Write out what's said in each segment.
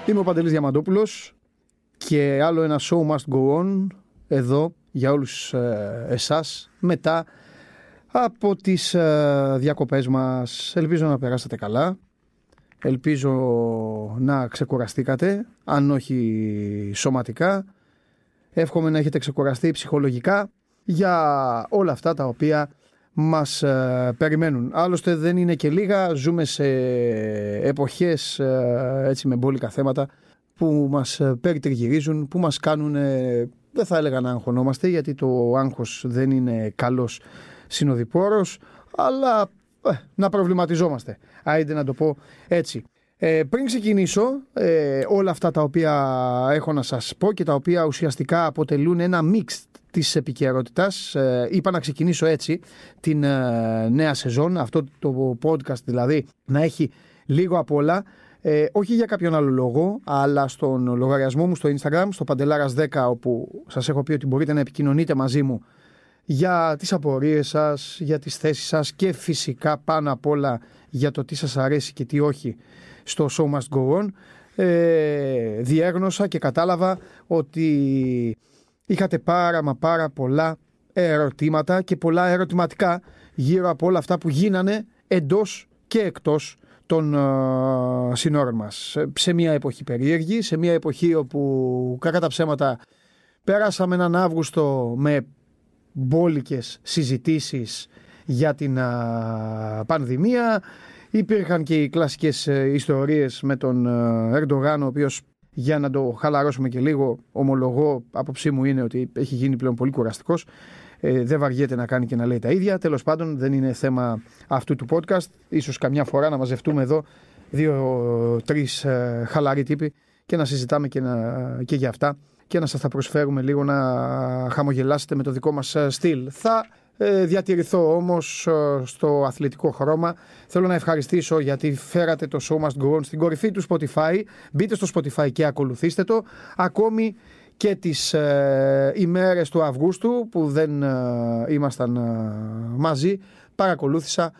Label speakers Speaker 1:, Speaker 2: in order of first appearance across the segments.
Speaker 1: Είμαι ο Παντελής Διαμαντόπουλος και άλλο ένα show must go on εδώ για όλους εσάς μετά από τις διακοπές μας. Ελπίζω να περάσατε καλά, ελπίζω να ξεκουραστήκατε, αν όχι σωματικά. Εύχομαι να έχετε ξεκουραστεί ψυχολογικά για όλα αυτά τα οποία μας περιμένουν. Άλλωστε δεν είναι και λίγα, ζούμε σε εποχές έτσι με μπόλικα θέματα που μας περιτριγυρίζουν, που μας κάνουν, δεν θα έλεγα να αγχωνόμαστε, γιατί το άγχος δεν είναι καλός συνοδοιπόρος, αλλά να προβληματιζόμαστε, άιντε να το πω έτσι. Πριν ξεκινήσω όλα αυτά τα οποία έχω να σας πω και τα οποία ουσιαστικά αποτελούν ένα μίξ της επικαιρότητας, είπα να ξεκινήσω έτσι την νέα σεζόν, αυτό το podcast δηλαδή να έχει λίγο απ' όλα, όχι για κάποιον άλλο λόγο, αλλά στον λογαριασμό μου στο Instagram, στο Παντελάρας10, όπου σας έχω πει ότι μπορείτε να επικοινωνείτε μαζί μου για τις απορίες σας, για τις θέσεις σας και φυσικά πάνω απ' όλα για το τι σας αρέσει και τι όχι στο Show Must Go On. Διέγνωσα και κατάλαβα ότι είχατε πάρα πολλά ερωτήματα και πολλά ερωτηματικά γύρω από όλα αυτά που γίνανε εντός και εκτός των συνόρων μας. Σε μια εποχή περίεργη, σε μια εποχή όπου κακά τα ψέματα πέρασαμε έναν Αύγουστο με μπόλικες συζητήσεις για την πανδημία. Υπήρχαν και οι κλασικές ιστορίες με τον Ερντογάν, ο οποίος, για να το χαλαρώσουμε και λίγο, ομολογώ, άποψή μου είναι ότι έχει γίνει πλέον πολύ κουραστικός. Δεν βαριέται να κάνει και να λέει τα ίδια. Τέλος πάντων, δεν είναι θέμα αυτού του podcast. Ίσως καμιά φορά να μαζευτούμε εδώ 2-3 χαλαροί τύποι και να συζητάμε και για αυτά και να σας τα προσφέρουμε λίγο να χαμογελάσετε με το δικό μας στυλ. Θα διατηρηθώ όμως στο αθλητικό χρώμα. Θέλω να ευχαριστήσω γιατί φέρατε το Show Must Go On στην κορυφή του Spotify. Μπείτε στο Spotify και ακολουθήστε το. Ακόμη και τις ημέρες του Αυγούστου που δεν ήμασταν μαζί, παρακολούθησα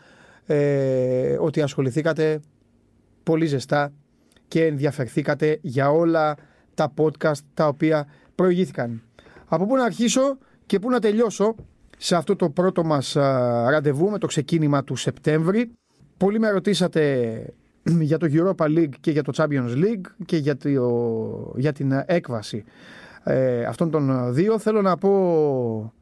Speaker 1: ότι ασχοληθήκατε πολύ ζεστά και ενδιαφερθήκατε για όλα τα podcast τα οποία προηγήθηκαν. Από πού να αρχίσω και πού να τελειώσω σε αυτό το πρώτο μας ραντεβού με το ξεκίνημα του Σεπτέμβρη. Πολλοί με ρωτήσατε για το Europa League και για το Champions League και για την έκβαση αυτών των δύο. Θέλω να πω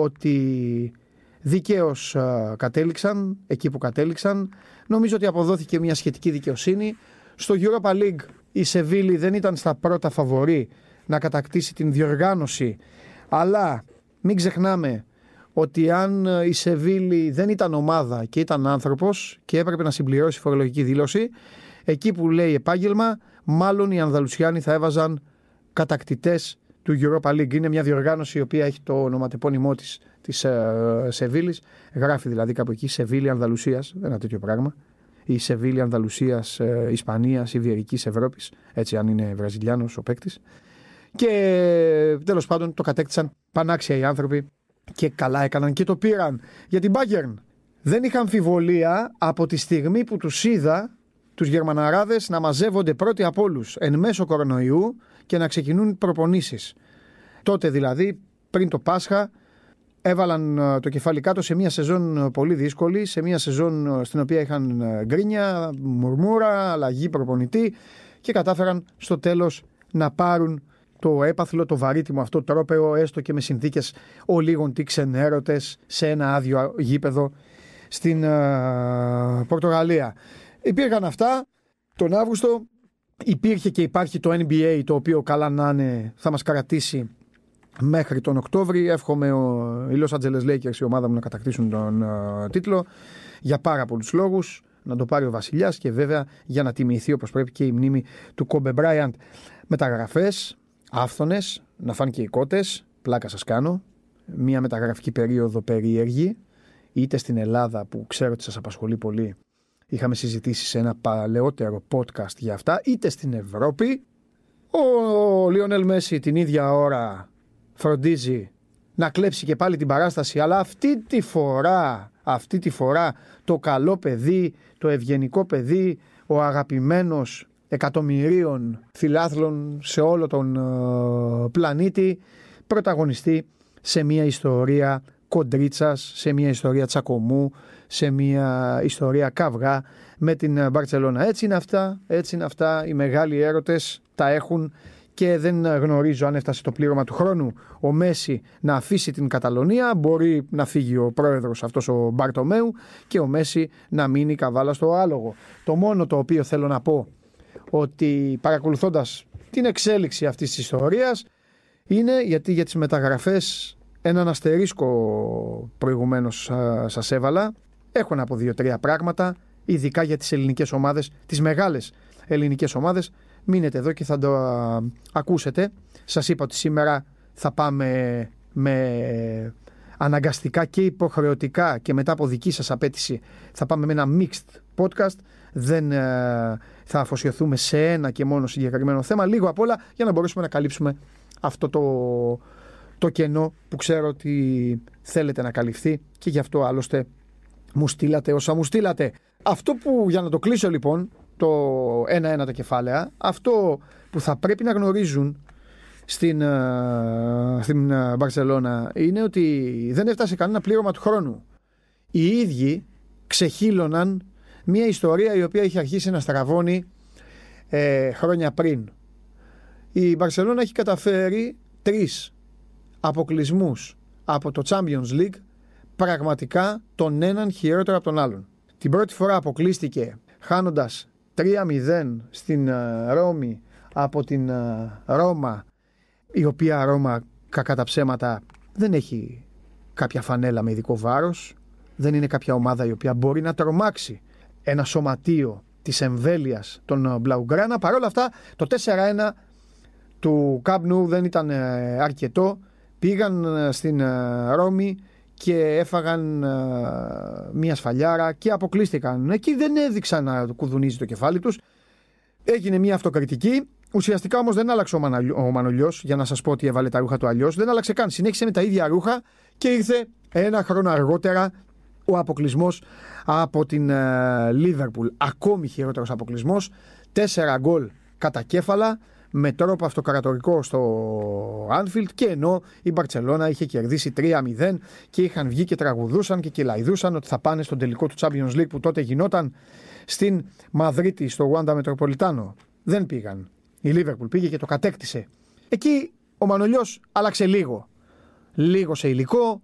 Speaker 1: ότι δικαίως κατέληξαν εκεί που κατέληξαν. Νομίζω ότι αποδόθηκε μια σχετική δικαιοσύνη. Στο Europa League η Σεβίλη δεν ήταν στα πρώτα φαβορί να κατακτήσει την διοργάνωση, αλλά μην ξεχνάμε ότι αν η Σεβίλη δεν ήταν ομάδα και ήταν άνθρωπος και έπρεπε να συμπληρώσει φορολογική δήλωση, εκεί που λέει επάγγελμα, μάλλον οι Ανδαλουσιάνοι θα έβαζαν κατακτητές του Europa League. Είναι μια διοργάνωση η οποία έχει το ονοματεπώνυμό της Σεβίλης. Γράφει δηλαδή κάπου εκεί Σεβίλη Ανδαλουσίας, ένα τέτοιο πράγμα. Η Σεβίλη Ανδαλουσίας, Ισπανίας, Ιβηρικής Ευρώπης, έτσι αν είναι Βραζιλιάνος ο παίκτης. Και τέλος πάντων το κατέκτησαν πανάξια οι άνθρωποι και καλά έκαναν και το πήραν. Για την Bayern δεν είχα αμφιβολία από τη στιγμή που τους είδα τους Γερμαναράδες να μαζεύονται πρώτοι από όλους εν μέσω κορονοϊού και να ξεκινούν προπονήσεις. Τότε δηλαδή πριν το Πάσχα έβαλαν το κεφάλι κάτω σε μια σεζόν πολύ δύσκολη, σε μια σεζόν στην οποία είχαν γκρίνια, μουρμούρα, αλλαγή προπονητή και κατάφεραν στο τέλος να πάρουν το έπαθλο, το βαρύτιμο αυτό τρόπαιο, έστω και με συνθήκες ολίγων τι ξενέρωτες σε ένα άδειο γήπεδο στην Πορτογαλία. Υπήρχαν αυτά τον Αύγουστο, υπήρχε και υπάρχει το NBA, το οποίο καλά να είναι θα μας κρατήσει μέχρι τον Οκτώβρη. Εύχομαι οι Los Angeles Lakers, η ομάδα μου, να κατακτήσουν τον τίτλο για πάρα πολλούς λόγους, να το πάρει ο Βασιλιάς και βέβαια για να τιμηθεί όπως πρέπει και η μνήμη του Kobe Bryant. Μεταγραφές άφθονες, να φάνε και οι κότες, πλάκα σας κάνω, μια μεταγραφική περίοδο περίεργη, είτε στην Ελλάδα που ξέρω ότι σας απασχολεί πολύ, είχαμε συζητήσει σε ένα παλαιότερο podcast για αυτά, είτε στην Ευρώπη. Ο Λιονέλ Μέση την ίδια ώρα φροντίζει να κλέψει και πάλι την παράσταση, αλλά αυτή τη φορά το καλό παιδί, το ευγενικό παιδί, ο αγαπημένος εκατομμυρίων φιλάθλων σε όλο τον πλανήτη, πρωταγωνιστεί σε μια ιστορία κοντρίτσας, σε μια ιστορία τσακωμού, σε μια ιστορία καυγά με την Μπαρτσελώνα. Έτσι είναι αυτά, οι μεγάλοι έρωτες τα έχουν και δεν γνωρίζω αν έφτασε το πλήρωμα του χρόνου ο Μέση να αφήσει την Καταλωνία. Μπορεί να φύγει ο πρόεδρος αυτός ο Μπαρτομέου και ο Μέση να μείνει καβάλα στο άλογο. Το μόνο το οποίο θέλω να πω, ότι παρακολουθώντας την εξέλιξη αυτής της ιστορίας, είναι γιατί για τις μεταγραφές έναν αστερίσκο προηγουμένως σας έβαλα. Έχω να πω 2-3 πράγματα, ειδικά για τις ελληνικές ομάδες, τις μεγάλες ελληνικές ομάδες. Μείνετε εδώ και θα το ακούσετε. Σας είπα ότι σήμερα θα πάμε με αναγκαστικά και υποχρεωτικά και μετά από δική σας απέτηση θα πάμε με ένα mixed podcast. Δεν θα αφοσιωθούμε σε ένα και μόνο συγκεκριμένο θέμα, λίγο απ' όλα, για να μπορέσουμε να καλύψουμε αυτό το κενό που ξέρω ότι θέλετε να καλυφθεί και γι' αυτό άλλωστε μου στείλατε όσα μου στείλατε. Αυτό που, για να το κλείσω λοιπόν, το ένα-ένα τα κεφάλαια, αυτό που θα πρέπει να γνωρίζουν στην Μπαρσελόνα είναι ότι δεν έφτασε κανένα πλήρωμα του χρόνου. Οι ίδιοι ξεχύλωναν μια ιστορία η οποία είχε αρχίσει να στραβώνει χρόνια πριν. Η Μπαρσελόνα έχει καταφέρει 3 αποκλεισμούς από το Champions League, πραγματικά τον έναν χειρότερο από τον άλλον. Την πρώτη φορά αποκλείστηκε χάνοντας 3-0 στην Ρώμη από την Ρώμα, η οποία Ρώμα, κακά τα ψέματα, δεν έχει κάποια φανέλα με ειδικό βάρος, δεν είναι κάποια ομάδα η οποία μπορεί να τρομάξει ένα σωματείο της εμβέλειας των Μπλαουγκράνα. Παρ' όλα αυτά το 4-1 του Camp Nou δεν ήταν αρκετό. Πήγαν στην Ρώμη και έφαγαν μια σφαλιάρα και αποκλείστηκαν. Εκεί δεν έδειξαν να κουδουνίζει το κεφάλι τους. Έγινε μια αυτοκριτική. Ουσιαστικά όμως δεν άλλαξε ο Μανολιός, για να σας πω ότι έβαλε τα ρούχα του αλλιώς. Δεν άλλαξε καν. Συνέχισε με τα ίδια ρούχα και ήρθε ένα χρόνο αργότερα ο αποκλεισμός από την Λίβερπουλ. Ακόμη χειρότερος αποκλεισμός. 4 γκολ κατά κέφαλα, με τρόπο αυτοκρατορικό στο Anfield, και ενώ η Μπαρτσελώνα είχε κερδίσει 3-0 και είχαν βγει και τραγουδούσαν και κελαϊδούσαν ότι θα πάνε στον τελικό του Champions League που τότε γινόταν στην Μαδρίτη, στο Wanda Metropolitano. Δεν πήγαν. Η Liverpool πήγε και το κατέκτησε. Εκεί ο Μανολιός άλλαξε λίγο σε υλικό.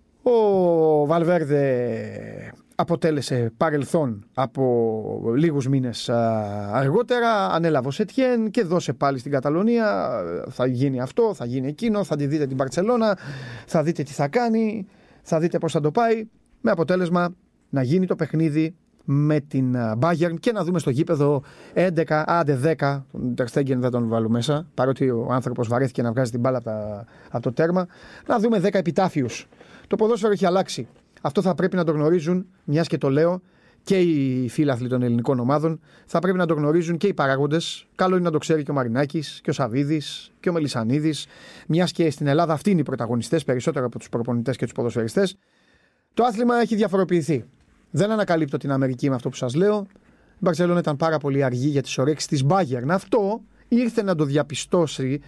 Speaker 1: Ο Βαλβέρδε αποτέλεσε παρελθόν από λίγους μήνες αργότερα, ανέλαβε ο Σετιέν και δώσε πάλι στην Καταλωνία, θα γίνει αυτό, θα γίνει εκείνο, θα τη δείτε την Μπαρτσελώνα, θα δείτε τι θα κάνει, θα δείτε πώς θα το πάει, με αποτέλεσμα να γίνει το παιχνίδι με την Bayern και να δούμε στο γήπεδο 11, άντε 10, τον Ter Stegen δεν τον βάλω μέσα, παρότι ο άνθρωπος βαρέθηκε να βγάζει την μπάλα από το τέρμα, να δούμε 10 επιτάφιους. Το ποδόσφαιρο έχει αλλάξει. Αυτό θα πρέπει να το γνωρίζουν, μιας και το λέω, και οι φίλαθλοι των ελληνικών ομάδων. Θα πρέπει να το γνωρίζουν και οι παράγοντες. Καλό είναι να το ξέρει και ο Μαρινάκης και ο Σαβίδης και ο Μελισσανίδης, μιας και στην Ελλάδα αυτοί είναι οι πρωταγωνιστές περισσότερο από τους προπονητές και τους ποδοσφαιριστές. Το άθλημα έχει διαφοροποιηθεί. Δεν ανακαλύπτω την Αμερική με αυτό που σας λέω. Η Μπαρσελόνα ήταν πάρα πολύ αργή για τις ορέξεις της Bayern. Αυτό ήρθε να το διαπιστώσει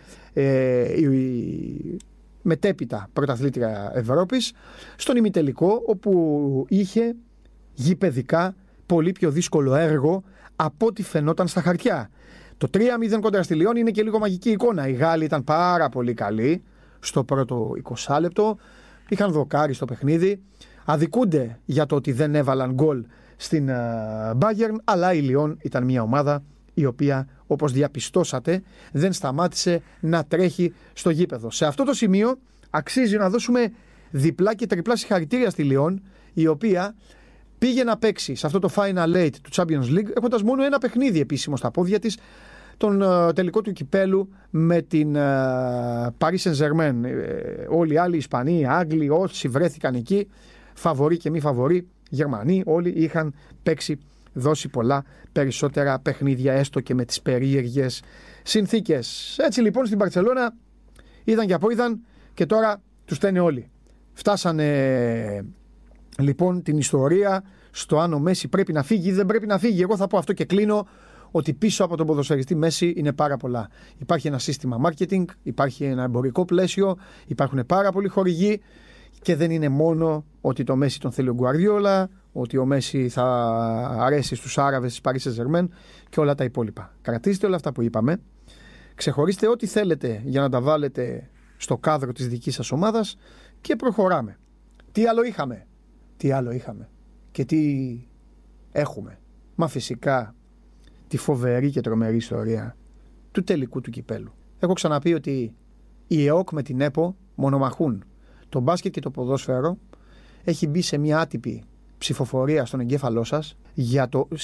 Speaker 1: μετέπειτα πρωταθλήτρια Ευρώπης στον ημιτελικό, όπου είχε γηπεδικά πολύ πιο δύσκολο έργο από ό,τι φαινόταν στα χαρτιά. Το 3-0 κόντρα στη Λιόν είναι και λίγο μαγική εικόνα. Οι Γάλλοι ήταν πάρα πολύ καλοί στο πρώτο 20 λεπτό, είχαν δοκάρει στο παιχνίδι, αδικούνται για το ότι δεν έβαλαν γκολ στην Bayern, αλλά η Λιόν ήταν μια ομάδα η οποία, όπως διαπιστώσατε, δεν σταμάτησε να τρέχει στο γήπεδο. Σε αυτό το σημείο αξίζει να δώσουμε διπλά και τριπλά συγχαρητήρια στη Λιόν, η οποία πήγε να παίξει σε αυτό το Final 8 του Champions League έχοντας μόνο ένα παιχνίδι επίσημο στα πόδια της, τον τελικό του κυπέλου με την Paris Saint-Germain. Όλοι οι άλλοι, Ισπανοί, Άγγλοι, όσοι βρέθηκαν εκεί, φαβορί και μη φαβορί, Γερμανοί, όλοι είχαν παίξει, δώσει πολλά περισσότερα παιχνίδια, έστω και με τις περίεργες συνθήκες. Έτσι λοιπόν στην Μπαρτσελώνα είδαν και απόειδαν και τώρα τους στένε όλοι. Φτάσανε λοιπόν την ιστορία στο αν ο Μέση πρέπει να φύγει ή δεν πρέπει να φύγει. Εγώ θα πω αυτό και κλείνω, ότι πίσω από τον ποδοσφαιριστή Μέση είναι πάρα πολλά. Υπάρχει ένα σύστημα marketing, υπάρχει ένα εμπορικό πλαίσιο, υπάρχουν πάρα πολλοί χορηγοί και δεν είναι μόνο ότι το Μέση τον θέλει ο Γκουαρδιόλα, ότι ο Μέση θα αρέσει στους Άραβες της Paris Saint-Germain και όλα τα υπόλοιπα. Κρατήστε όλα αυτά που είπαμε, ξεχωρίστε ό,τι θέλετε για να τα βάλετε στο κάδρο της δικής σας ομάδας και προχωράμε. Τι άλλο είχαμε και τι έχουμε? Μα φυσικά τη φοβερή και τρομερή ιστορία του τελικού του κυπέλου. Έχω ξαναπεί ότι η ΕΟΚ με την ΕΠΟ μονομαχούν. Το μπάσκετ και το ποδόσφαιρο έχει μπει σε μια άτυπη ψηφοφορία στον εγκέφαλό σας για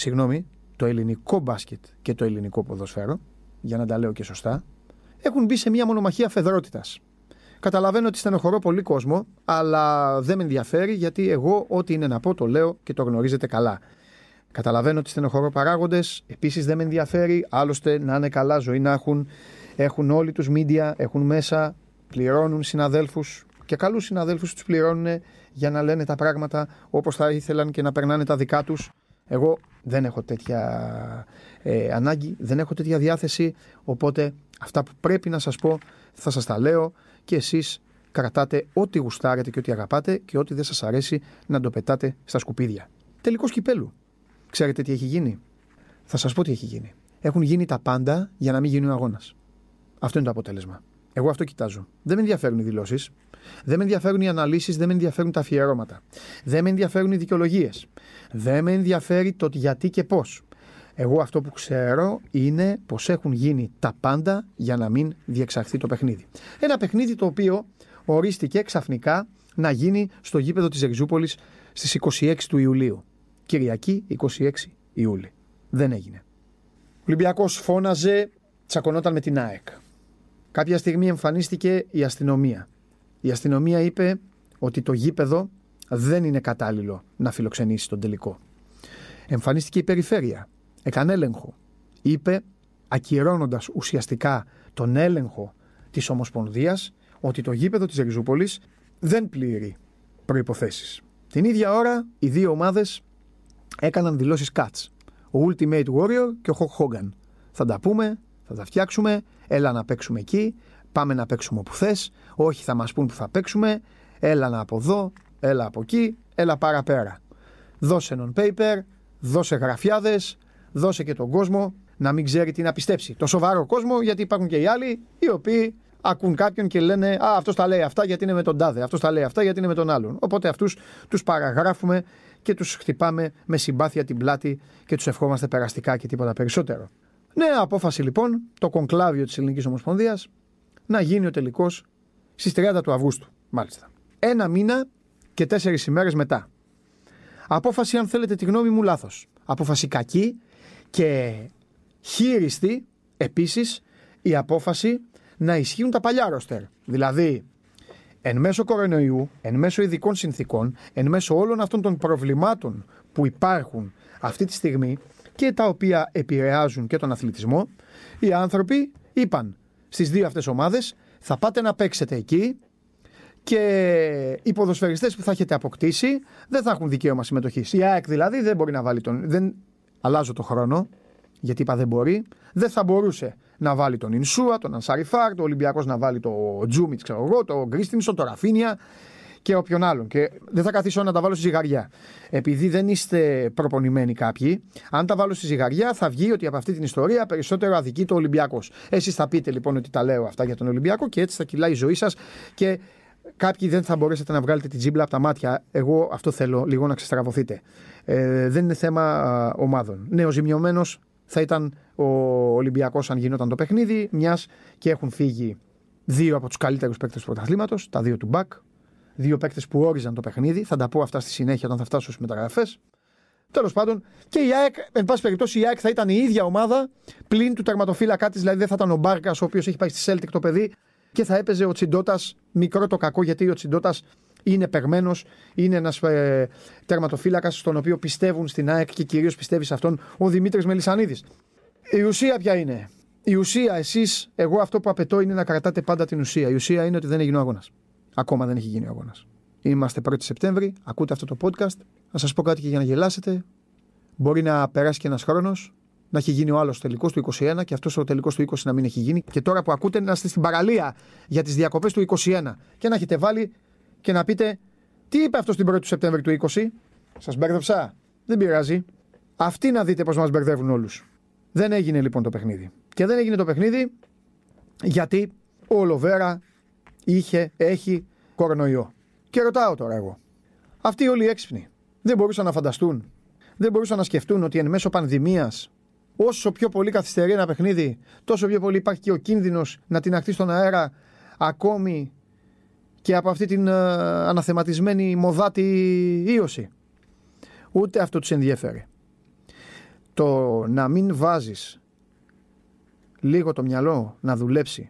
Speaker 1: το ελληνικό μπάσκετ και το ελληνικό ποδόσφαιρο, για να τα λέω και σωστά, έχουν μπει σε μια μονομαχία φεδρότητας. Καταλαβαίνω ότι στενοχωρώ πολύ κόσμο, αλλά δεν με ενδιαφέρει, γιατί εγώ ό,τι είναι να πω το λέω και το γνωρίζετε καλά. Καταλαβαίνω ότι στενοχωρώ παράγοντες, επίσης δεν με ενδιαφέρει, άλλωστε να είναι καλά, ζωή να έχουν όλοι τους media, έχουν μέσα, πληρώνουν συναδέλφους και καλούς συναδέλφους τους πληρώνουν για να λένε τα πράγματα όπως θα ήθελαν και να περνάνε τα δικά τους. Εγώ δεν έχω τέτοια ανάγκη, δεν έχω τέτοια διάθεση, οπότε αυτά που πρέπει να σας πω θα σας τα λέω και εσείς κρατάτε ό,τι γουστάρετε και ό,τι αγαπάτε και ό,τι δεν σας αρέσει να το πετάτε στα σκουπίδια. Τελικός κυπέλου. Ξέρετε τι έχει γίνει? Θα σας πω τι έχει γίνει. Έχουν γίνει τα πάντα για να μην γίνει ο αγώνας. Αυτό είναι το αποτέλεσμα. Εγώ αυτό κοιτάζω. Δεν με ενδιαφέρουν οι δηλώσεις, δεν με ενδιαφέρουν οι αναλύσεις, δεν με ενδιαφέρουν τα αφιερώματα, δεν με ενδιαφέρουν οι δικαιολογίες, δεν με ενδιαφέρει το γιατί και πώς. Εγώ αυτό που ξέρω είναι πως έχουν γίνει τα πάντα για να μην διεξαχθεί το παιχνίδι. Ένα παιχνίδι το οποίο ορίστηκε ξαφνικά να γίνει στο γήπεδο της Ριζούπολης στις 26 του Ιουλίου. Κυριακή 26 Ιούλη. Δεν έγινε. Ο Ολυμπιακός φώναζε, τσακωνόταν με την ΑΕΚ. Κάποια στιγμή εμφανίστηκε η αστυνομία. Η αστυνομία είπε ότι το γήπεδο δεν είναι κατάλληλο να φιλοξενήσει τον τελικό. Εμφανίστηκε η περιφέρεια. Έκανε έλεγχο. Είπε, ακυρώνοντας ουσιαστικά τον έλεγχο της Ομοσπονδίας, ότι το γήπεδο της Ριζούπολης δεν πληρεί προϋποθέσεις. Την ίδια ώρα οι δύο ομάδες έκαναν δηλώσεις cuts. Ο Ultimate Warrior και ο Hulk Hogan. Θα τα πούμε, θα τα φτιάξουμε, έλα να παίξουμε εκεί, πάμε να παίξουμε όπου θες, όχι θα μας πούν που θα παίξουμε, έλα να από εδώ, έλα από εκεί, έλα παραπέρα. Δώσε non-paper, δώσε γραφιάδες, δώσε και τον κόσμο να μην ξέρει τι να πιστέψει. Το σοβαρό κόσμο, γιατί υπάρχουν και οι άλλοι οι οποίοι ακούν κάποιον και λένε «Α, αυτός τα λέει αυτά γιατί είναι με τον τάδε, αυτός τα λέει αυτά γιατί είναι με τον άλλον». Οπότε αυτούς τους παραγράφουμε και τους χτυπάμε με συμπάθεια την πλάτη και τους ευχόμαστε περαστικά και τίποτα περισσότερο. Νέα απόφαση λοιπόν, το κονκλάβιο της Ελληνικής Ομοσπονδίας, να γίνει ο τελικός στις 30 του Αυγούστου, μάλιστα. 1 μήνα και 4 ημέρες μετά. Απόφαση, αν θέλετε τη γνώμη μου, λάθος. Απόφαση κακή και χείριστη επίσης η απόφαση να ισχύουν τα παλιά ρόστερ. Δηλαδή, εν μέσω κορονοϊού, εν μέσω ειδικών συνθήκων, εν μέσω όλων αυτών των προβλημάτων που υπάρχουν αυτή τη στιγμή και τα οποία επηρεάζουν και τον αθλητισμό, οι άνθρωποι είπαν στις δύο αυτές ομάδες θα πάτε να παίξετε εκεί και οι ποδοσφαιριστές που θα έχετε αποκτήσει δεν θα έχουν δικαίωμα συμμετοχής. Η ΑΕΚ δηλαδή δεν μπορεί να βάλει αλλάζω το χρόνο, γιατί είπα δεν μπορεί, δεν θα μπορούσε να βάλει τον Ινσούα, τον Ανσαριφάρ, το Ολυμπιακός να βάλει το Τζούμιτ, ξέρω εγώ, το Γκρίστινσον, το Ραφίνια και όποιον άλλον. Και δεν θα καθίσω να τα βάλω στη ζυγαριά. Επειδή δεν είστε προπονημένοι κάποιοι, αν τα βάλω στη ζυγαριά θα βγει ότι από αυτή την ιστορία περισσότερο αδικεί το Ολυμπιακός. Εσείς θα πείτε λοιπόν ότι τα λέω αυτά για τον Ολυμπιακό και έτσι θα κυλάει η ζωή σας και κάποιοι δεν θα μπορέσετε να βγάλετε την τζίμπλα από τα μάτια. Εγώ αυτό θέλω λίγο να ξεστραβωθείτε. Δεν είναι θέμα ομάδων. Ναι, ο ζημιωμένος θα ήταν ο Ολυμπιακός αν γινόταν το παιχνίδι, μιας και έχουν φύγει δύο από τους καλύτερους παίκτες του πρωταθλήματος, τα δύο του Μπακ, δύο παίκτες που όριζαν το παιχνίδι. Θα τα πω αυτά στη συνέχεια όταν θα φτάσω στις μεταγραφές. Τέλος πάντων, και η ΑΕΚ, εν πάση περιπτώσει, η ΑΕΚ θα ήταν η ίδια ομάδα πλην του τερματοφύλακά της, δηλαδή δεν θα ήταν ο Μπάρκας, ο οποίος έχει πάει στη Celtic το παιδί, και θα έπαιζε ο Τσιντότας, μικρό το κακό, γιατί ο Τσιντότας είναι παιγμένος, είναι ένας τερματοφύλακας στον οποίο πιστεύουν στην ΑΕΚ και κυρίως πιστεύει σε αυτόν ο Δημήτρης Μελισσανίδης. Η ουσία ποια είναι? Η ουσία, εσείς, εγώ αυτό που απαιτώ είναι να κρατάτε πάντα την ουσία. Η ουσία είναι ότι δεν έγινε ο αγώνας. Ακόμα δεν έχει γίνει ο αγώνας. Είμαστε 1η Σεπτέμβρη, ακούτε αυτό το podcast. Να σας πω κάτι και για να γελάσετε. Μπορεί να περάσει και ένας χρόνος, να έχει γίνει ο άλλος τελικός του 21 και αυτός ο τελικός του 20 να μην έχει γίνει. Και τώρα που ακούτε να είστε στην παραλία για τις διακοπές του 21 και να έχετε βάλει και να πείτε τι είπε αυτό την 1η του Σεπτέμβρη του 20. Σας μπέρδεψα. Δεν πειράζει. Αυτοί να δείτε πώς μας μπερδεύουν όλους. Δεν έγινε λοιπόν το παιχνίδι. Και δεν έγινε το παιχνίδι γιατί ο Λοβέρα έχει κορονοϊό. Και ρωτάω τώρα εγώ. Αυτοί όλοι οι έξυπνοι δεν μπορούσαν να φανταστούν, δεν μπορούσαν να σκεφτούν ότι εν μέσω πανδημίας, όσο πιο πολύ καθυστερεί ένα παιχνίδι, τόσο πιο πολύ υπάρχει και ο κίνδυνος να τιναχθεί στον αέρα ακόμη και από αυτή την αναθεματισμένη μοδάτη ίωση. Ούτε αυτό τους ενδιέφερε. Το να μην βάζεις λίγο το μυαλό να δουλέψει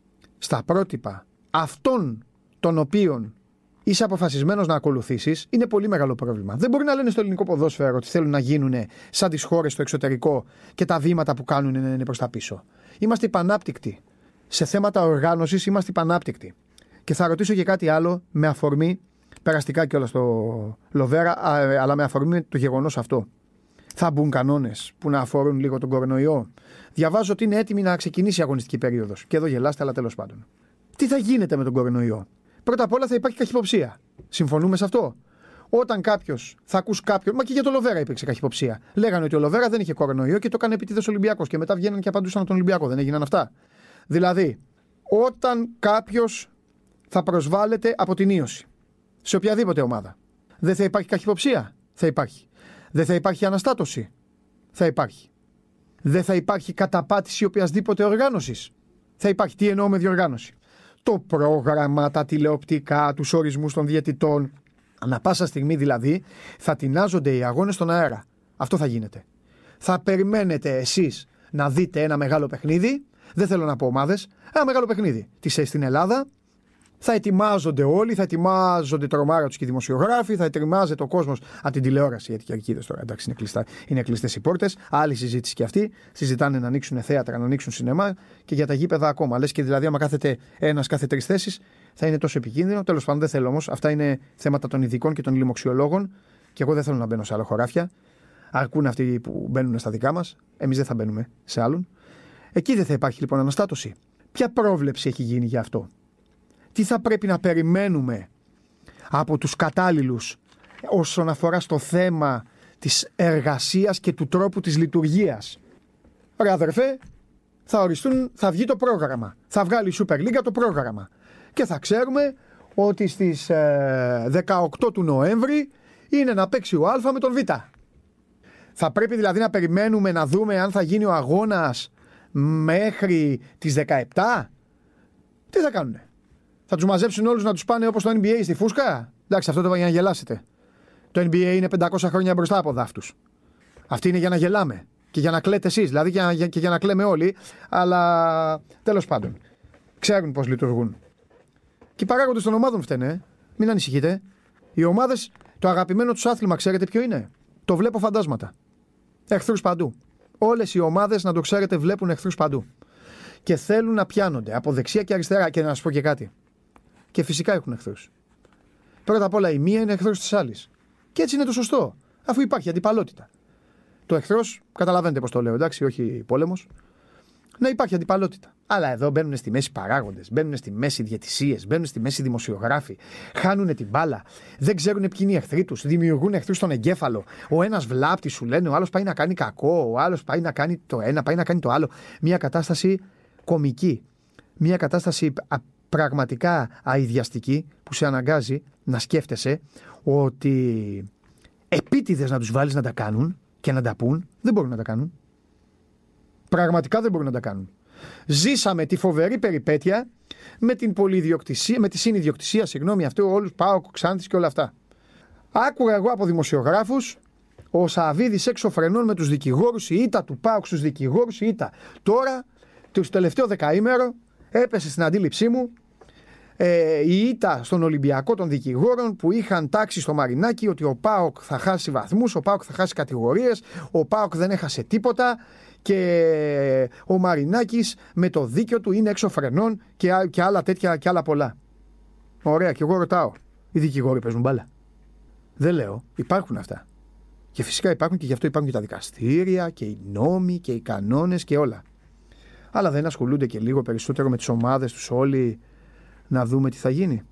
Speaker 1: στα πρότυπα αυτών των οποίων είσαι αποφασισμένος να ακολουθήσεις είναι πολύ μεγάλο πρόβλημα. Δεν μπορεί να λένε στο ελληνικό ποδόσφαιρο ότι θέλουν να γίνουν σαν τις χώρες στο εξωτερικό και τα βήματα που κάνουν είναι προς τα πίσω. Είμαστε υπανάπτυκτοι. Σε θέματα οργάνωσης είμαστε υπανάπτυκτοι. Και θα ρωτήσω και κάτι άλλο με αφορμή, περαστικά κιόλας στο Λοβέρα, αλλά με αφορμή το γεγονός αυτό. Θα μπουν κανόνες που να αφορούν λίγο τον κορονοϊό? Διαβάζω ότι είναι έτοιμη να ξεκινήσει η αγωνιστική περίοδος. Και εδώ γελάστε, αλλά τέλος πάντων. Τι θα γίνεται με τον κορονοϊό? Πρώτα απ' όλα θα υπάρχει καχυποψία. Συμφωνούμε σε αυτό? Όταν κάποιος θα ακούς κάποιον, μα και για το Λοβέρα υπήρξε καχυποψία. Λέγανε ότι ο Λοβέρα δεν είχε κορονοϊό και το έκανε επίτηδες Ολυμπιακός. Και μετά βγαίνουν και απαντούσαν τον Ολυμπιακό. Δεν έγιναν αυτά? Δηλαδή, όταν κάποιος θα προσβάλλεται από την ίωση σε οποιαδήποτε ομάδα, δεν θα υπάρχει καχυποψία? Θα υπάρχει. Δεν θα υπάρχει αναστάτωση? Θα υπάρχει. Δεν θα υπάρχει καταπάτηση οποιασδήποτε οργάνωσης? Θα υπάρχει. Τι εννοώ με διοργάνωση? Το πρόγραμμα, τα τηλεοπτικά, τους ορισμούς των διαιτητών. Ανά πάσα στιγμή δηλαδή θα τεινάζονται οι αγώνες στον αέρα. Αυτό θα γίνεται. Θα περιμένετε εσείς να δείτε ένα μεγάλο παιχνίδι. Δεν θέλω να πω ομάδες. Ένα μεγάλο παιχνίδι. Στην Ελλάδα θα ετοιμάζονται όλοι, θα ετοιμάζονται τρομάρα τους και οι δημοσιογράφοι, θα ετοιμάζεται ο κόσμος από την τηλεόραση. Γιατί και αρκίδες τώρα, εντάξει, είναι κλειστές οι πόρτες. Άλλη συζήτηση και αυτή. Συζητάνε να ανοίξουν θέατρα, να ανοίξουν σινεμά και για τα γήπεδα ακόμα. Λες και δηλαδή, άμα κάθεται ένας κάθε 3 θέσεις, θα είναι τόσο επικίνδυνο. Τέλος πάντων, δεν θέλω όμως. Αυτά είναι θέματα των ειδικών και των λοιμοξιολόγων. Και εγώ δεν θέλω να μπαίνω σε άλλα χωράφια. Αρκούν αυτοί που μπαίνουν στα δικά μας. Εμείς δεν θα μπαίνουμε σε άλλον. Εκεί δεν θα υπάρχει λοιπόν αναστάτωση. Ποια πρόβλεψη έχει γίνει για αυτό? Τι θα πρέπει να περιμένουμε από τους κατάλληλους όσον αφορά στο θέμα της εργασίας και του τρόπου της λειτουργίας? Ρε αδερφέ, θα βγει το πρόγραμμα. Θα βγάλει η Super League το πρόγραμμα. Και θα ξέρουμε ότι στις 18 του Νοέμβρη είναι να παίξει ο Α με τον Β. Θα πρέπει δηλαδή να περιμένουμε να δούμε αν θα γίνει ο αγώνας μέχρι τις 17. Τι θα κάνουνε? Θα τους μαζέψουν όλους να τους πάνε όπως το NBA στη φούσκα? Εντάξει, αυτό το είπα για να γελάσετε. Το NBA είναι 500 χρόνια μπροστά από δάφτους. Αυτή είναι για να γελάμε. Και για να κλαίτε εσείς, δηλαδή και για να κλαίμε όλοι. Αλλά τέλος πάντων. Ξέρουν πώς λειτουργούν. Και οι παράγοντες των ομάδων φταίνε. Μην ανησυχείτε. Οι ομάδες, το αγαπημένο τους άθλημα, ξέρετε ποιο είναι? Το βλέπω φαντάσματα. Εχθρούς παντού. Όλες οι ομάδες, να το ξέρετε, βλέπουν εχθρούς παντού. Και θέλουν να πιάνονται από δεξιά και αριστερά. Και να σας πω και κάτι. Και φυσικά έχουν εχθρούς. Πρώτα απ' όλα η μία είναι εχθρός της άλλης. Και έτσι είναι το σωστό. Αφού υπάρχει αντιπαλότητα. Το εχθρός, καταλαβαίνετε πώς το λέω, εντάξει, όχι πόλεμος. Να υπάρχει αντιπαλότητα. Αλλά εδώ μπαίνουν στη μέση παράγοντες, μπαίνουν στη μέση διαιτησίες, μπαίνουν στη μέση δημοσιογράφοι. Χάνουν την μπάλα. Δεν ξέρουν ποιοι είναι οι εχθροί τους. Δημιουργούν εχθρούς στον εγκέφαλο. Ο ένας βλάπτει, σου λένε, ο άλλος πάει να κάνει κακό, ο άλλος πάει να κάνει το ένα, πάει να κάνει το άλλο. Μια κατάσταση κομική. Μια κατάσταση πραγματικά αηδιαστική που σε αναγκάζει να σκέφτεσαι ότι επίτηδες να τους βάλεις να τα κάνουν και να τα πούν, δεν μπορούν να τα κάνουν. Πραγματικά δεν μπορούν να τα κάνουν. Ζήσαμε τη φοβερή περιπέτεια με την πολυδιοκτησία, με τη συνειδιοκτησία, αυτό όλους ΠΑΟΚ, Ξάνθης και όλα αυτά. Άκουγα εγώ από δημοσιογράφους ο Σαββίδης έξω φρενών με τους δικηγόρους, η ήττα του ΠΑΟΚ στους δικηγόρους, η ήττα. Τώρα, το τελευταίο δεκαήμερο, έπεσε στην αντίληψή μου η ήττα στον Ολυμπιακό των δικηγόρων που είχαν τάξει στο Μαρινάκι ότι ο ΠΑΟΚ θα χάσει βαθμούς, ο ΠΑΟΚ θα χάσει κατηγορίες, ο ΠΑΟΚ δεν έχασε τίποτα και ο Μαρινάκης με το δίκιο του είναι έξω φρενών και άλλα τέτοια και άλλα πολλά. Ωραία, και εγώ ρωτάω, οι δικηγόροι παίζουν μπάλα? Δεν λέω, υπάρχουν αυτά. Και φυσικά υπάρχουν και γι' αυτό υπάρχουν και τα δικαστήρια και οι νόμοι και οι κανόνες και όλα. Αλλά δεν ασχολούνται και λίγο περισσότερο με τις ομάδες τους όλοι να δούμε τι θα γίνει.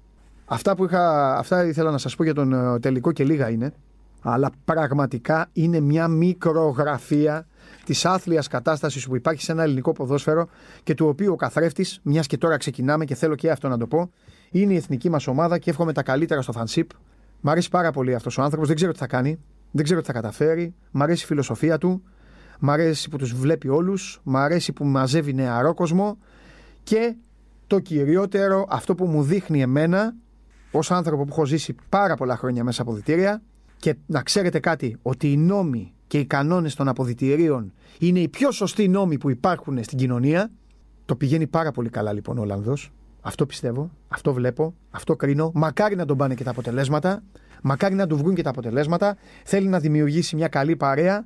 Speaker 1: Αυτά ήθελα να σας πω για τον τελικό και λίγα είναι. Αλλά πραγματικά είναι μια μικρογραφία της άθλιας κατάστασης που υπάρχει σε ένα ελληνικό ποδόσφαιρο και του οποίου ο καθρέφτης, μιας και τώρα ξεκινάμε και θέλω και αυτό να το πω, είναι η εθνική μας ομάδα και εύχομαι τα καλύτερα στο φανσίπ. Μ' αρέσει πάρα πολύ αυτός ο άνθρωπος, δεν ξέρω τι θα κάνει, δεν ξέρω τι θα καταφέρει, μ' αρέσει η φιλοσοφία του, μ' αρέσει που τους βλέπει όλους, μ' αρέσει που μαζεύει νεαρό κόσμο και το κυριότερο, αυτό που μου δείχνει εμένα, ως άνθρωπο που έχω ζήσει πάρα πολλά χρόνια μέσα από αποδυτήρια, και να ξέρετε κάτι, ότι οι νόμοι και οι κανόνες των αποδυτηρίων είναι οι πιο σωστοί νόμοι που υπάρχουν στην κοινωνία. Το πηγαίνει πάρα πολύ καλά λοιπόν ο Ολλανδός. Αυτό πιστεύω, αυτό βλέπω, αυτό κρίνω. Μακάρι να τον πάνε και τα αποτελέσματα. Μακάρι να του βγουν και τα αποτελέσματα. Θέλει να δημιουργήσει μια καλή παρέα.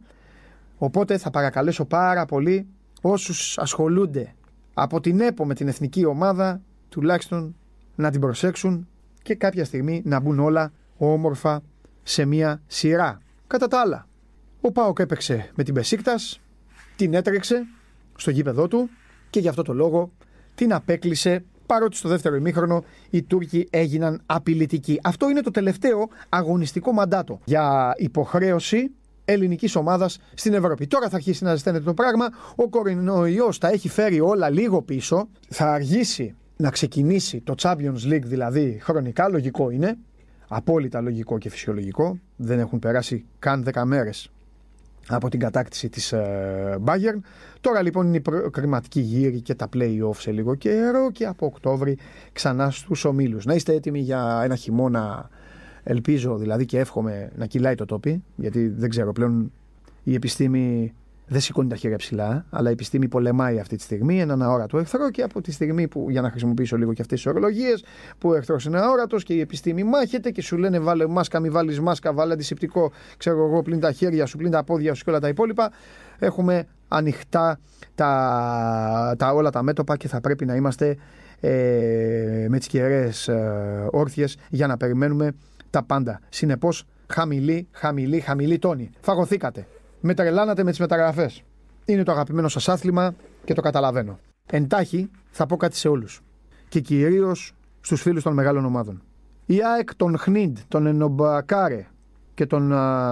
Speaker 1: Οπότε θα παρακαλέσω πάρα πολύ όσους ασχολούνται από την ΕΠΟ με την εθνική ομάδα, τουλάχιστον να την προσέξουν και κάποια στιγμή να μπουν όλα όμορφα σε μια σειρά. Κατά τα άλλα, ο ΠΑΟΚ έπαιξε με την Μπεσίκτας, την έτρεξε στο γήπεδό του και γι' αυτό το λόγο την απέκλεισε, παρότι στο δεύτερο ημίχρονο οι Τούρκοι έγιναν απειλητικοί. Αυτό είναι το τελευταίο αγωνιστικό μαντάτο για υποχρέωση ελληνικής ομάδας στην Ευρώπη. Τώρα θα αρχίσει να ζεσταίνεται το πράγμα, ο κορονοϊός τα έχει φέρει όλα λίγο πίσω, θα αργήσει να ξεκινήσει το Champions League δηλαδή χρονικά, λογικό είναι. Απόλυτα λογικό και φυσιολογικό. Δεν έχουν περάσει καν 10 μέρες από την κατάκτηση της Bayern. Τώρα λοιπόν είναι η προκριματική γύρη και τα play-off σε λίγο καιρό και από Οκτώβρη ξανά στους ομίλους. Να είστε έτοιμοι για ένα χειμώνα, ελπίζω δηλαδή και εύχομαι να κυλάει το τόπι, γιατί δεν ξέρω πλέον η επιστήμη δεν σηκώνει τα χέρια ψηλά, αλλά η επιστήμη πολεμάει αυτή τη στιγμή έναν αόρατο εχθρό και από τη στιγμή που, για να χρησιμοποιήσω λίγο και αυτές τις ορολογίες, που ο εχθρός είναι αόρατος και η επιστήμη μάχεται και σου λένε βάλε μάσκα, μη βάλεις μάσκα, βάλε αντισηπτικό, ξέρω εγώ, πλύνει τα χέρια σου, πλύνει τα πόδια σου και όλα τα υπόλοιπα. Έχουμε ανοιχτά όλα τα μέτωπα και θα πρέπει να είμαστε με τις κεραίες όρθιες για να περιμένουμε τα πάντα. Συνεπώς, χαμηλή τόνη. Φαγωθήκατε. Με τρελάνατε με τις μεταγραφές. Είναι το αγαπημένο σας άθλημα και το καταλαβαίνω. Εντάχει θα πω κάτι σε όλους. Και κυρίως στους φίλους των μεγάλων ομάδων. Η ΑΕΚ, τον Χνίντ, τον Ενομπακάρε και τον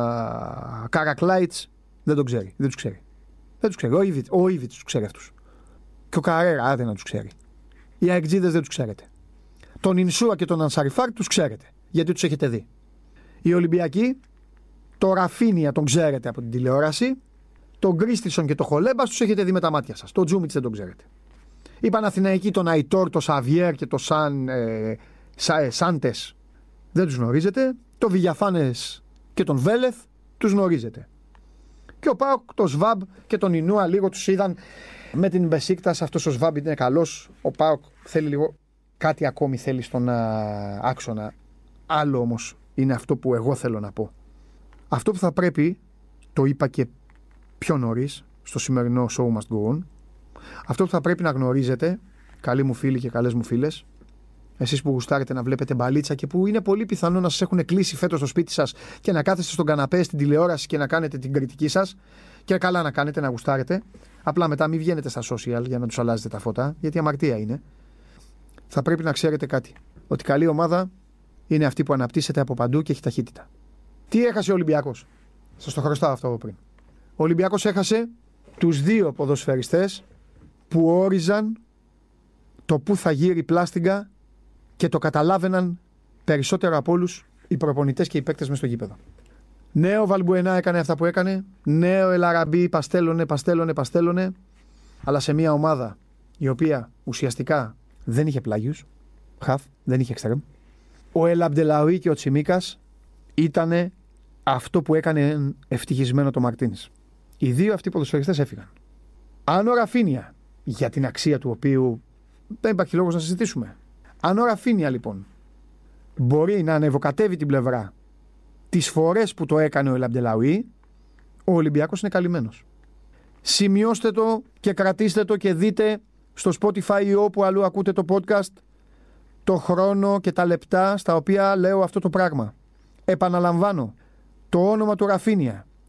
Speaker 1: Καρακλάιτς δεν τον ξέρει. Δεν τους ξέρει. Ο Ήβιτς τους ξέρει αυτούς. Και ο Καρέρα άντε να τους ξέρει. Οι ΑΕΚτζίδες δεν τους ξέρετε. Τον Ινσούα και τον Ανσαριφάρ τους ξέρετε. Γιατί τους έχετε δει. Οι Ολυμπιακοί, το Ραφίνια τον ξέρετε από την τηλεόραση. Τον Κρίστισον και τον Χολέμπας τους έχετε δει με τα μάτια σας. Τον Τζούμιτς δεν τον ξέρετε. Οι Παναθηναϊκοί, τον Αϊτόρ, τον Σαβιέρ και τον Σάντες δεν τους γνωρίζετε. Τον Βηγιαφάνες και τον Βέλεθ τους γνωρίζετε. Και ο ΠΑΟΚ, τον Σβάμπ και τον Ινούα λίγο τους είδαν με την Μπεσίκτας. Αυτός ο Σβάμπ είναι καλός. Ο ΠΑΟΚ θέλει λίγο κάτι ακόμη, θέλει στον άξονα. Άλλο όμως είναι αυτό που εγώ θέλω να πω. Αυτό που θα πρέπει, το είπα και πιο νωρίς στο σημερινό show must go on, αυτό που θα πρέπει να γνωρίζετε, καλοί μου φίλοι και καλές μου φίλες, εσείς που γουστάρετε να βλέπετε μπαλίτσα και που είναι πολύ πιθανό να σας έχουν κλείσει φέτος στο σπίτι σας και να κάθεστε στον καναπέ στην τηλεόραση και να κάνετε την κριτική σας, και καλά να κάνετε, να γουστάρετε, απλά μετά μην βγαίνετε στα social για να τους αλλάζετε τα φώτα, γιατί αμαρτία είναι. Θα πρέπει να ξέρετε κάτι, ότι καλή ομάδα είναι αυτή που αναπτύσσεται από παντού και έχει ταχύτητα. Τι έχασε ο Ολυμπιακός? Σας το χρωστάω αυτό από πριν. Ο Ολυμπιακός έχασε τους δύο ποδοσφαιριστές που όριζαν το που θα γύρει η πλάστιγκα και το καταλάβαιναν περισσότερο από όλους οι προπονητές και οι παίκτες μες στο γήπεδο. Ναι, ο Βαλμπουενά έκανε αυτά που έκανε. Ναι, ο Ελαραμπή παστέλωνε. Αλλά σε μια ομάδα η οποία ουσιαστικά δεν είχε πλάγιους, δεν είχε εξτρέμ. Ο Ελαμπντελαουί και ο Τσιμίκας ήτανε αυτό που έκανε ευτυχισμένο το Μαρτίνς. Οι δύο αυτοί ποδοσφαιριστές έφυγαν. Αν ο Ραφίνια, για την αξία του οποίου δεν υπάρχει λόγος να συζητήσουμε, αν ο Ραφίνια λοιπόν μπορεί να ανεβοκατεύει την πλευρά τις φορές που το έκανε ο Ελαμπντελαουί, ο Ολυμπιακός είναι καλυμμένος. Σημειώστε το και κρατήστε το και δείτε στο Spotify ή όπου αλλού ακούτε το podcast το χρόνο και τα λεπτά στα οποία λέω αυτό το πράγμα. Επαναλαμβάνω, το όνομα του Ραφίνια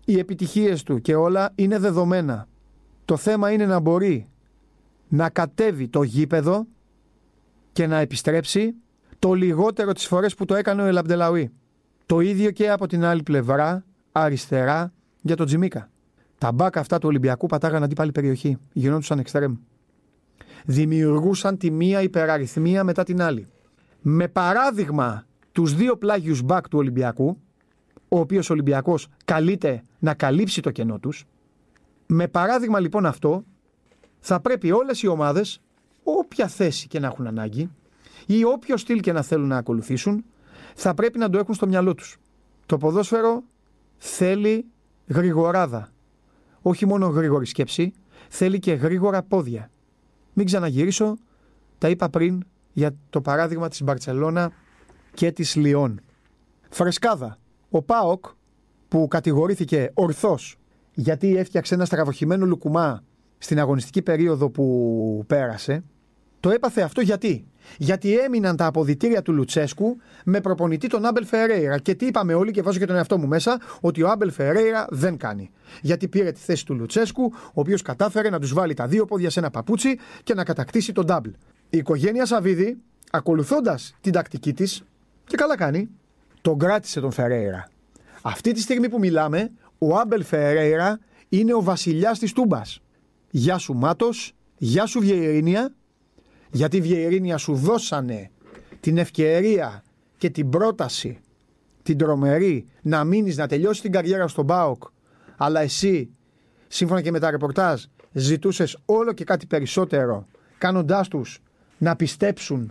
Speaker 1: οι επιτυχίες του και όλα είναι δεδομένα. Το θέμα είναι να μπορεί να κατέβει το γήπεδο και να επιστρέψει το λιγότερο τις φορές που το έκανε ο Ελαμπντελαουί. Το ίδιο και από την άλλη πλευρά, αριστερά, για τον Τζιμίκα. Τα μπακ αυτά του Ολυμπιακού πατάγαν αντίπαλη περιοχή. Γινόντουσαν εξτρέμ. Δημιουργούσαν τη μία υπεραριθμία μετά την άλλη. Με παράδειγμα τους δύο πλάγιους μπακ του Ολυμπιακού, ο οποίος ο Ολυμπιακός καλείται να καλύψει το κενό τους. Με παράδειγμα λοιπόν αυτό, θα πρέπει όλες οι ομάδες, όποια θέση και να έχουν ανάγκη ή όποιο στυλ και να θέλουν να ακολουθήσουν, θα πρέπει να το έχουν στο μυαλό τους. Το ποδόσφαιρο θέλει γρηγοράδα. Όχι μόνο γρήγορη σκέψη, θέλει και γρήγορα πόδια. Μην ξαναγυρίσω, τα είπα πριν για το παράδειγμα της Μπαρτσελώνα και της Λιόν. Φρεσκάδα. Ο ΠΑΟΚ που κατηγορήθηκε ορθώς γιατί έφτιαξε ένα στραβοχημένο λουκουμά στην αγωνιστική περίοδο που πέρασε, το έπαθε αυτό γιατί έμειναν τα αποδυτήρια του Λουτσέσκου με προπονητή τον Άμπελ Φερέιρα. Και τι είπαμε όλοι, και βάζω και τον εαυτό μου μέσα, ότι ο Άμπελ Φερέιρα δεν κάνει. Γιατί πήρε τη θέση του Λουτσέσκου, ο οποίος κατάφερε να τους βάλει τα δύο πόδια σε ένα παπούτσι και να κατακτήσει τον ντάμπλ. Η οικογένεια Σαββίδη, ακολουθώντας την τακτική της, και καλά κάνει, τον κράτησε τον Φερέιρα. Αυτή τη στιγμή που μιλάμε, ο Άμπελ Φερέιρα είναι ο βασιλιάς της Τούμπας. Γεια σου Μάτος, γεια σου Βιερίνια. Γιατί Βιερίνια σου δώσανε την ευκαιρία και την πρόταση, την τρομερή, να μείνεις, να τελειώσεις την καριέρα στον ΠΑΟΚ, αλλά εσύ, σύμφωνα και με τα ρεπορτάζ, ζητούσες όλο και κάτι περισσότερο, κάνοντάς τους να πιστέψουν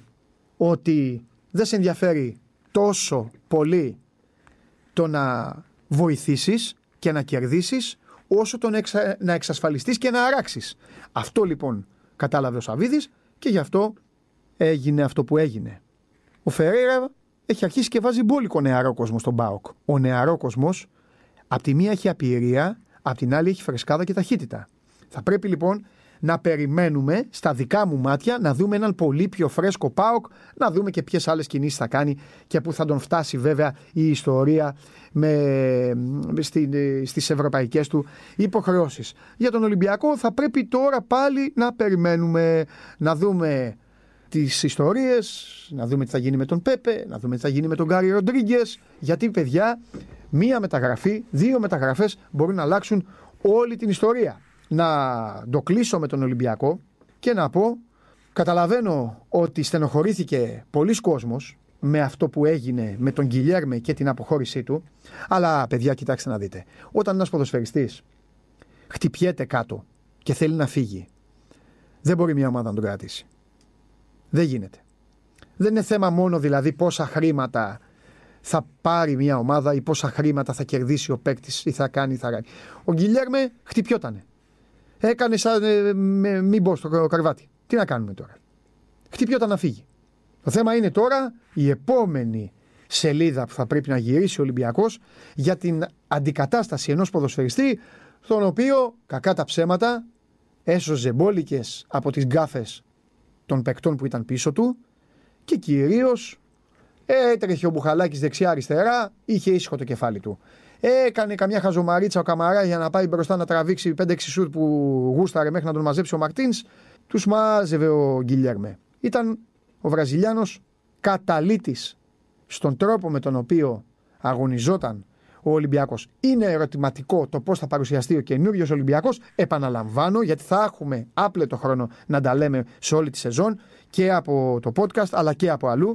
Speaker 1: ότι δεν σε ενδιαφέρει τόσο πολύ το να βοηθήσεις και να κερδίσεις, όσο το να εξασφαλιστείς και να αράξεις. Αυτό λοιπόν κατάλαβε ο Σαββίδης και γι' αυτό έγινε αυτό που έγινε. Ο Φερέιρα έχει αρχίσει και βάζει μπόλικο νεαρό κόσμο στον ΠΑΟΚ. Ο νεαρό κόσμος απ' τη μία έχει απειρία, απ' την άλλη έχει φρεσκάδα και ταχύτητα. Θα πρέπει λοιπόν να περιμένουμε στα δικά μου μάτια να δούμε έναν πολύ πιο φρέσκο ΠΑΟΚ, να δούμε και ποιες άλλες κινήσεις θα κάνει και που θα τον φτάσει βέβαια η ιστορία στις ευρωπαϊκές του υποχρεώσεις. Για τον Ολυμπιακό θα πρέπει τώρα πάλι να περιμένουμε, να δούμε τις ιστορίες, να δούμε τι θα γίνει με τον Πέπε, να δούμε τι θα γίνει με τον Γκάρι Ροντρίγκες, γιατί παιδιά, μία μεταγραφή, δύο μεταγραφές μπορούν να αλλάξουν όλη την ιστορία. Να το κλείσω με τον Ολυμπιακό και να πω, καταλαβαίνω ότι στενοχωρήθηκε πολλοί κόσμος με αυτό που έγινε με τον Γκιλιέρμε και την αποχώρησή του, αλλά παιδιά κοιτάξτε να δείτε, όταν ένας ποδοσφαιριστής χτυπιέται κάτω και θέλει να φύγει, δεν μπορεί μια ομάδα να τον κρατήσει. Δεν γίνεται. Δεν είναι θέμα μόνο δηλαδή πόσα χρήματα θα πάρει μια ομάδα ή πόσα χρήματα θα κερδίσει ο παίκτης ή θα κάνει. Ο Γκιλιέρμε χτυπιότανε. Έκανε σαν μην μπω στο καρβάτι. Τι να κάνουμε τώρα. Χτυπιόταν να φύγει. Το θέμα είναι τώρα η επόμενη σελίδα που θα πρέπει να γυρίσει ο Ολυμπιακός για την αντικατάσταση ενός ποδοσφαιριστή, τον οποίο κακά τα ψέματα έσωζε μπόλικες από τις γκάφες των παικτών που ήταν πίσω του και κυρίως έτρεχε ο Μπουχαλάκης δεξιά-αριστερά, είχε ήσυχο το κεφάλι του. Έκανε καμιά χαζομαρίτσα ο Καμαρά για να πάει μπροστά να τραβήξει 5-6 σουτ που γούσταρε μέχρι να τον μαζέψει ο Μαρτίνς. Τους μάζευε ο Γκιλιέρμε. Ήταν ο Βραζιλιάνος καταλήτης στον τρόπο με τον οποίο αγωνιζόταν ο Ολυμπιακός. Είναι ερωτηματικό το πώς θα παρουσιαστεί ο καινούριος Ολυμπιακός. Επαναλαμβάνω, γιατί θα έχουμε άπλετο χρόνο να τα λέμε σε όλη τη σεζόν και από το podcast αλλά και από αλλού.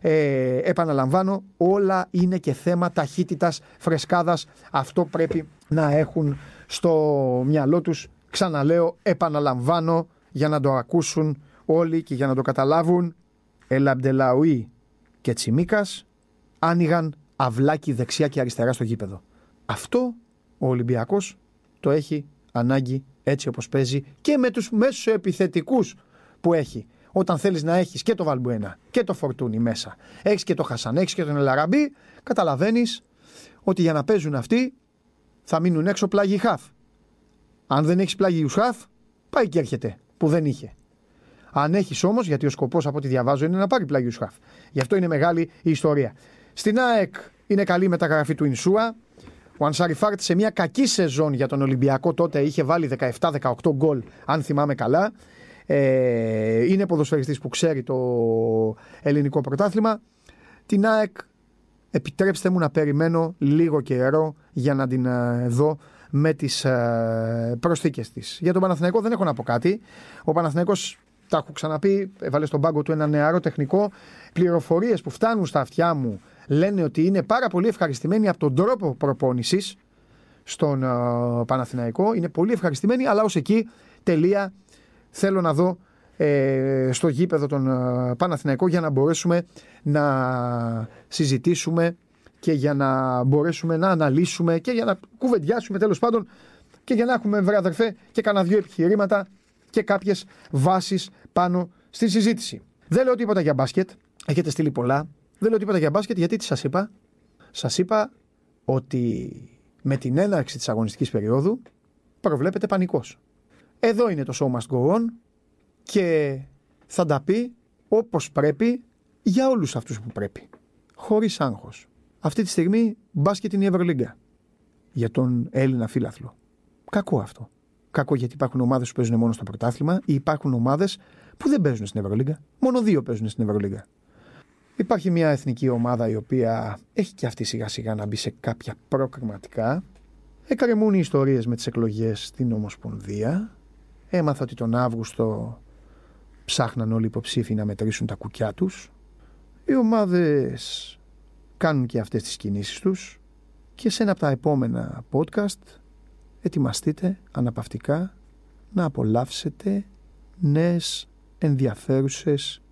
Speaker 1: Επαναλαμβάνω, όλα είναι και θέμα ταχύτητας, φρεσκάδας. Αυτό πρέπει να έχουν στο μυαλό τους. Ξαναλέω, επαναλαμβάνω για να το ακούσουν όλοι και για να το καταλάβουν. Ελαμπντελαουί και Τσιμίκας άνοιγαν αυλάκι δεξιά και αριστερά στο γήπεδο. Αυτό ο Ολυμπιακός το έχει ανάγκη έτσι όπως παίζει και με τους μέσους επιθετικούς που έχει. Όταν θέλεις να έχεις και το Βαλμπουένα και το Φορτούνι μέσα, έχεις και το Χασάν, έχεις και τον Ελαραμπή, καταλαβαίνεις ότι για να παίζουν αυτοί θα μείνουν έξω πλάγιοι χαφ. Αν δεν έχεις πλάγιους χαφ, πάει και έρχεται που δεν είχε. Αν έχεις όμως, γιατί ο σκοπός από ό,τι διαβάζω είναι να πάρει πλάγιους χαφ. Γι' αυτό είναι μεγάλη η ιστορία. Στην ΑΕΚ είναι καλή μεταγραφή του Ινσούα, Ο Ανσαριφάρτ σε μια κακή σεζόν για τον Ολυμπιακό τότε είχε βάλει 17-18 γκολ, αν θυμάμαι καλά. Είναι ποδοσφαιριστής που ξέρει το ελληνικό πρωτάθλημα. Την ΑΕΚ επιτρέψτε μου να περιμένω λίγο καιρό για να την δω με τις προσθήκες της. Για τον Παναθηναϊκό δεν έχω να πω κάτι. Ο Παναθηναϊκός, τα έχω ξαναπεί, έβαλε στον πάγκο του ένα νεαρό τεχνικό. Πληροφορίες που φτάνουν στα αυτιά μου λένε ότι είναι πάρα πολύ ευχαριστημένοι από τον τρόπο προπόνησης στον Παναθηναϊκό. Είναι πολύ ευχαριστημένοι, αλλά ως εκεί τελεία. Θέλω να δω στο γήπεδο τον Παναθηναϊκό για να μπορέσουμε να συζητήσουμε και για να μπορέσουμε να αναλύσουμε και για να κουβεντιάσουμε τέλος πάντων και για να έχουμε, βρε αδερφέ, και κανένα δυο επιχειρήματα και κάποιες βάσεις πάνω στη συζήτηση. Δεν λέω τίποτα για μπάσκετ, έχετε στείλει πολλά. Δεν λέω τίποτα για μπάσκετ γιατί τι σας είπα. Σας είπα ότι με την έναρξη της αγωνιστικής περίοδου προβλέπεται πανικός. Εδώ είναι το show must go on και θα τα πει όπως πρέπει για όλους αυτούς που πρέπει. Χωρίς άγχος. Αυτή τη στιγμή μπάσκετ είναι η Ευρωλίγκα για τον Έλληνα φίλαθλο. Κακό αυτό. Κακό γιατί υπάρχουν ομάδες που παίζουν μόνο στο πρωτάθλημα ή υπάρχουν ομάδες που δεν παίζουν στην Ευρωλίγκα. Μόνο 2 παίζουν στην Ευρωλίγκα. Υπάρχει μια εθνική ομάδα η οποία έχει και αυτή σιγά σιγά να μπει σε κάποια προκριματικά. Εκκρεμούν οι ιστορίες με τις εκλογές στην Ομοσπονδία. Έμαθα ότι τον Αύγουστο ψάχναν όλοι οι υποψήφοι να μετρήσουν τα κουκιά τους. Οι ομάδες κάνουν και αυτές τις κινήσεις τους και σε ένα από τα επόμενα podcast ετοιμαστείτε αναπαυτικά να απολαύσετε νέες ενδιαφέρουσες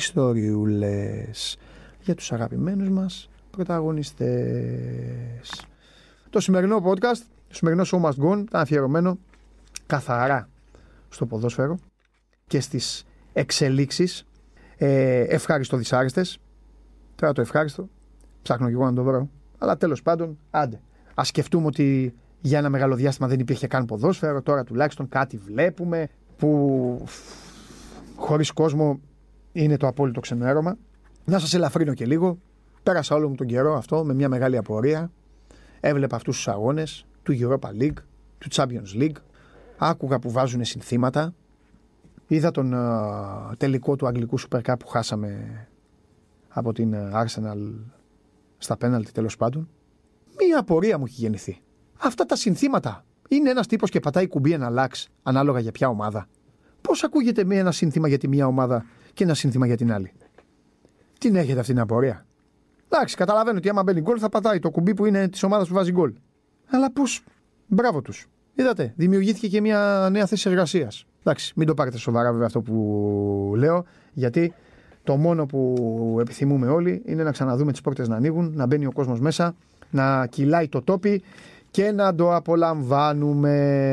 Speaker 1: ιστοριούλες για τους αγαπημένους μας πρωταγωνιστές. Το σημερινό podcast, το σημερινό show must go on, ήταν αφιερωμένο καθαρά στο ποδόσφαιρο και στις εξελίξεις. Ευχάριστο δυσάρεστες. Τώρα το ευχάριστο ψάχνω και εγώ να το βρω, αλλά τέλος πάντων άντε. Ας σκεφτούμε ότι για ένα μεγάλο διάστημα δεν υπήρχε καν ποδόσφαιρο. Τώρα τουλάχιστον κάτι βλέπουμε που χωρίς κόσμο είναι το απόλυτο ξενέρωμα. Να σας ελαφρύνω και λίγο. Πέρασα όλο μου τον καιρό αυτό με μια μεγάλη απορία. Έβλεπα αυτούς τους αγώνες του Europa League, του Champions League. Άκουγα που βάζουν συνθήματα. Είδα τον τελικό του Αγγλικού Super Cup που χάσαμε από την Arsenal στα πέναλτι τέλος πάντων. Μία απορία μου έχει γεννηθεί. Αυτά τα συνθήματα είναι ένας τύπος και πατάει κουμπί ένα λάξ ανάλογα για ποια ομάδα. Πώς ακούγεται με ένα σύνθημα για τη μία ομάδα και ένα σύνθημα για την άλλη? Την έχετε αυτή την απορία? Εντάξει, καταλαβαίνω ότι άμα μπαίνει γκολ θα πατάει το κουμπί που είναι της ομάδας που βάζει γκολ. Αλλά πώς? Μπράβο τους. Είδατε, δημιουργήθηκε και μια νέα θέση εργασίας. Εντάξει, μην το πάρετε σοβαρά βέβαια αυτό που λέω, γιατί το μόνο που επιθυμούμε όλοι είναι να ξαναδούμε τις πόρτες να ανοίγουν, να μπαίνει ο κόσμος μέσα, να κυλάει το τόπι και να το απολαμβάνουμε.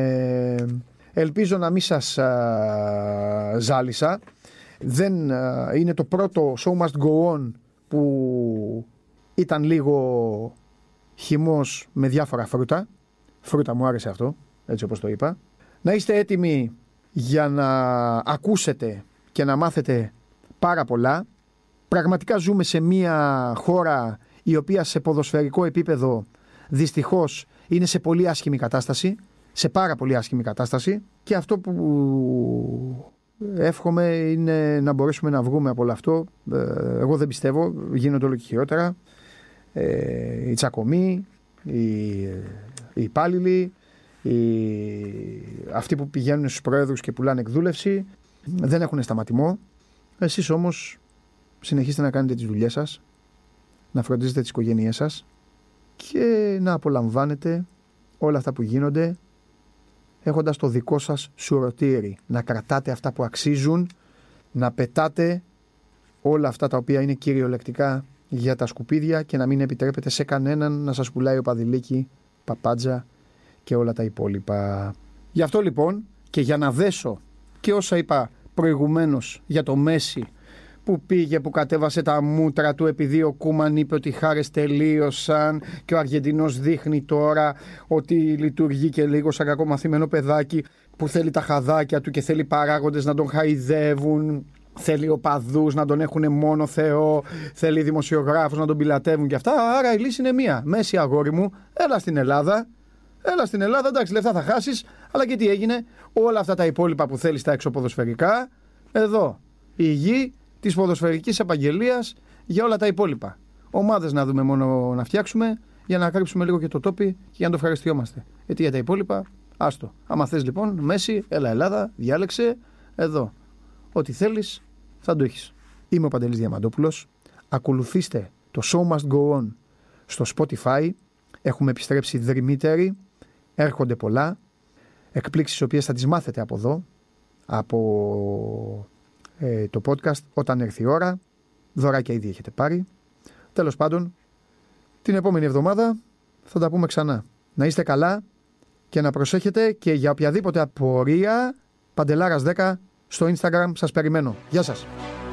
Speaker 1: Ελπίζω να μην σας ζάλισα. Δεν είναι το πρώτο show must go on που ήταν λίγο χυμός με διάφορα φρούτα. Φρούτα μου άρεσε αυτό, έτσι όπως το είπα. Να είστε έτοιμοι για να ακούσετε και να μάθετε πάρα πολλά. Πραγματικά ζούμε σε μια χώρα η οποία σε ποδοσφαιρικό επίπεδο δυστυχώς είναι σε πολύ άσχημη κατάσταση. Σε πάρα πολύ άσχημη κατάσταση. Και αυτό που εύχομαι είναι να μπορέσουμε να βγούμε από όλο αυτό. Εγώ δεν πιστεύω, γίνονται όλο και χειρότερα. Οι τσακωμοί, οι υπάλληλοι, αυτοί που πηγαίνουν στους πρόεδρους και πουλάνε εκδούλευση δεν έχουν σταματημό. Εσείς όμως συνεχίστε να κάνετε τις δουλειές σας, να φροντίζετε τις οικογένειές σας και να απολαμβάνετε όλα αυτά που γίνονται έχοντας το δικό σας σουρωτήρι. Να κρατάτε αυτά που αξίζουν, να πετάτε όλα αυτά τα οποία είναι κυριολεκτικά για τα σκουπίδια και να μην επιτρέπετε σε κανέναν να σας πουλάει ο παδιλίκι, παπάντζα και όλα τα υπόλοιπα. Γι' αυτό λοιπόν και για να δέσω και όσα είπα προηγουμένως για το Μέση που πήγε, που κατέβασε τα μούτρα του επειδή ο Κούμαν είπε ότι οι χάρες τελείωσαν και ο Αργεντινός δείχνει τώρα ότι λειτουργεί και λίγο σαν κακομαθημένο παιδάκι που θέλει τα χαδάκια του και θέλει παράγοντες να τον χαϊδεύουν. θέλει οπαδούς να τον έχουν μόνο Θεό, θέλει δημοσιογράφους να τον πιλατεύουν και αυτά. Άρα η λύση είναι μία. Μέση, αγόρι μου, έλα στην Ελλάδα. Έλα στην Ελλάδα, εντάξει, λεφτά θα χάσεις, αλλά και τι έγινε, όλα αυτά τα υπόλοιπα που θέλεις τα εξωποδοσφαιρικά, εδώ, η γη της ποδοσφαιρικής επαγγελίας για όλα τα υπόλοιπα. Ομάδες να δούμε μόνο να φτιάξουμε, για να κρύψουμε λίγο και το τόπι και για να το ευχαριστιόμαστε. Γιατί για τα υπόλοιπα, άστο. Άμα θες λοιπόν, Μέση, έλα Ελλάδα, διάλεξε, εδώ. Ό,τι θέλεις, θα το έχεις. Είμαι ο Παντελής Διαμαντόπουλος. Ακολουθήστε το Show Must Go On στο Spotify. Έχουμε επιστρέψει δρυμύτεροι. Έρχονται πολλά. Εκπλήξεις οι οποίες θα τις μάθετε από εδώ. Από το podcast όταν έρθει η ώρα. Δωράκια ήδη έχετε πάρει. Τέλος πάντων, την επόμενη εβδομάδα θα τα πούμε ξανά. Να είστε καλά και να προσέχετε, και για οποιαδήποτε απορία, Παντελάρας 10 στο Instagram σας περιμένω. Γεια σας.